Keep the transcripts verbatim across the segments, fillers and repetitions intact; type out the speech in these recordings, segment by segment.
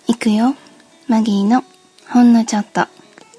いくよ、マギーのほんのちょっと。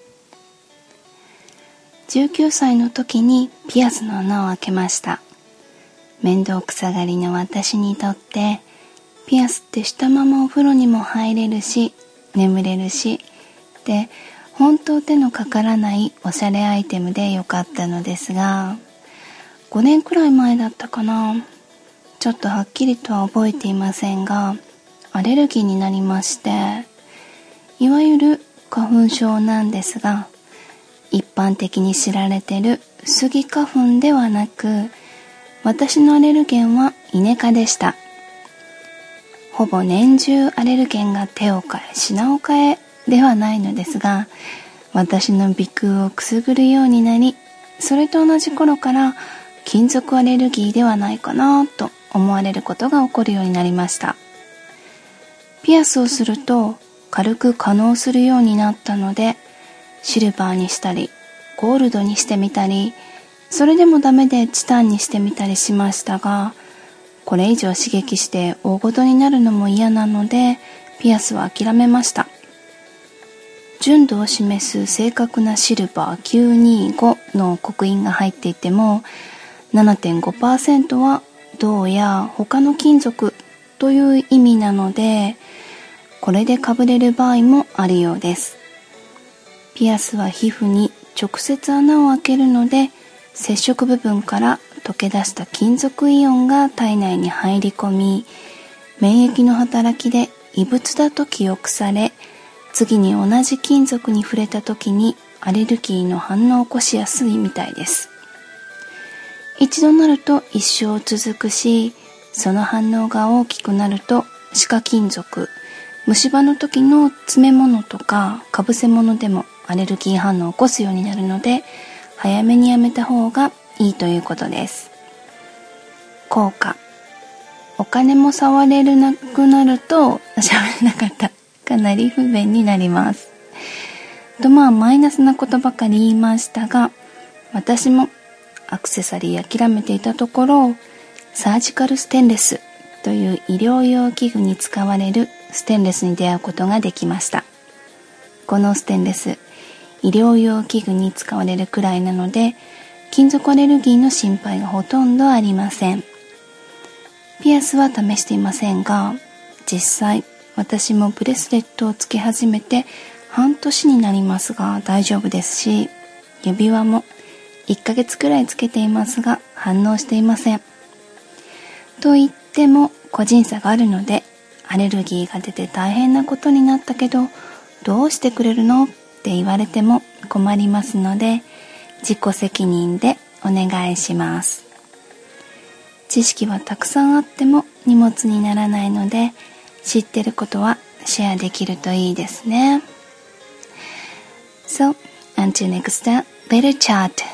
じゅうきゅうさいの時にピアスの穴を開けました。面倒くさがりの私にとってピアスってしたままお風呂にも入れるし眠れるしで、本当手のかからないおしゃれアイテムでよかったのですが、ごねんくらい前だったかな、ちょっとはっきりとは覚えていませんが、アレルギーになりまして、いわゆる花粉症なんですが、一般的に知られているスギ花粉ではなく、私のアレルゲンはイネ科でした。ほぼ年中アレルゲンが手を変え品を変えではないのですが、私の鼻腔をくすぐるようになり、それと同じ頃から金属アレルギーではないかなと思われることが起こるようになりました。ピアスをすると軽く可能するようになったので、シルバーにしたりゴールドにしてみたり、それでもダメでチタンにしてみたりしましたが、これ以上刺激して大ごとになるのも嫌なので、ピアスは諦めました。純度を示す正確なシルバーきゅうにごの刻印が入っていても ななてんごパーセント は銅や他の金属という意味なので、これでかぶれる場合もあるようです。ピアスは皮膚に直接穴を開けるので、接触部分から溶け出した金属イオンが体内に入り込み、免疫の働きで異物だと記憶され、次に同じ金属に触れた時にアレルギーの反応を起こしやすいみたいです。一度なると一生続くし、その反応が大きくなると歯科金属、虫歯の時の詰め物とかかぶせ物でもアレルギー反応を起こすようになるので、早めにやめた方がいいということです。効果。お金も触れなくなると、喋れなかった。かなり不便になります。とまあマイナスなことばかり言いましたが、私もアクセサリー諦めていたところ、サージカルステンレスという医療用器具に使われるステンレスに出会うことができました。このステンレス、医療用器具に使われるくらいなので、金属アレルギーの心配がほとんどありません。ピアスは試していませんが、実際私もブレスレットをつけ始めて半年になりますが大丈夫ですし、指輪もいっかげつくらいつけていますが反応していません。と言っても個人差があるので、アレルギーが出て大変なことになったけどどうしてくれるのって言われても困りますので、自己責任でお願いします。知識はたくさんあっても荷物にならないので、知ってることはシェアできるといいですね。So, until next time, better chat.